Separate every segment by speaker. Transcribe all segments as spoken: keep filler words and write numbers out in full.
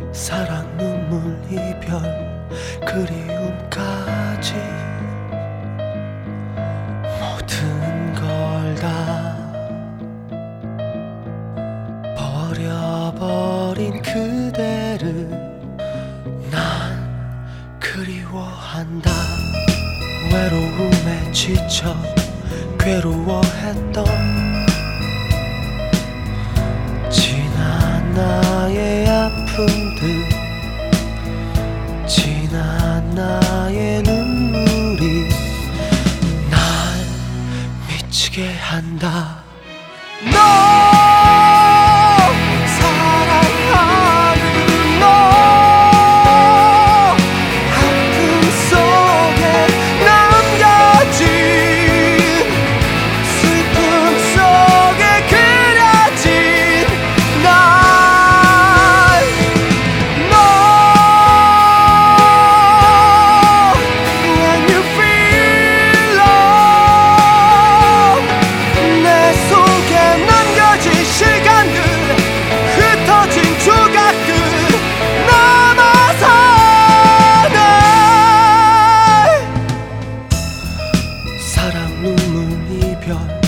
Speaker 1: 사랑, 눈물, 이별, 그리움까지 모든 걸 다 버려버린 그대를 난 그리워한다. 외로움에 지쳐 괴로워했던 지난 나의 아픔들, 지난 나의 눈물이 날 미치게 한다. 너 사랑하는 너 아픔 속에 남겨진 슬픔 속에 그려진 날 너 When you feel love 내 속에 남겨진 시간들 흩어진 조각들 남아서 날 사랑, 눈물, 이별,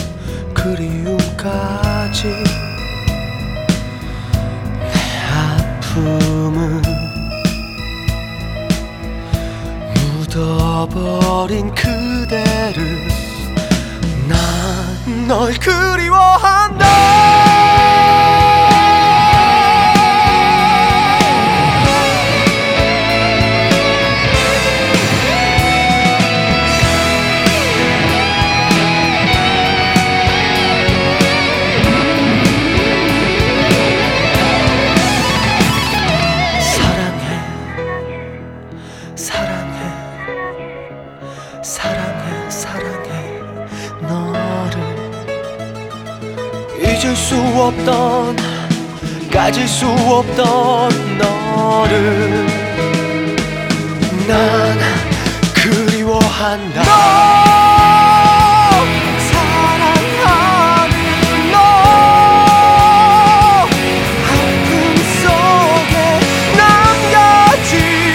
Speaker 1: 그리움까지 내 아픔은 묻어버린 그대를 난 널 그리워한다. 사랑해 사랑해 사랑해 사랑해 너를 잊을 수 없던 가질 수 없던 너를 난 그리워한다. 너 사랑하는 너 아픔 속에 남겨진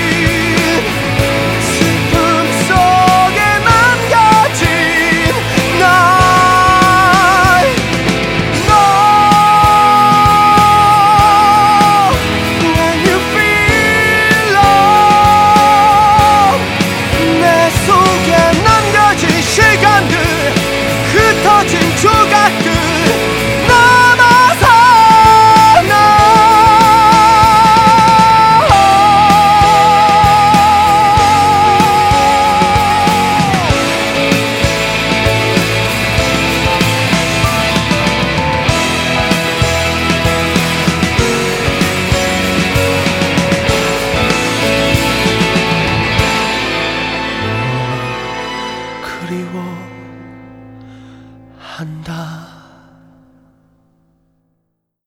Speaker 1: 슬픔 속에 남겨진 날 너 When you feel love 내 속에 남겨진 시간들 흩어진 조각들 남아서 나 그리워한다.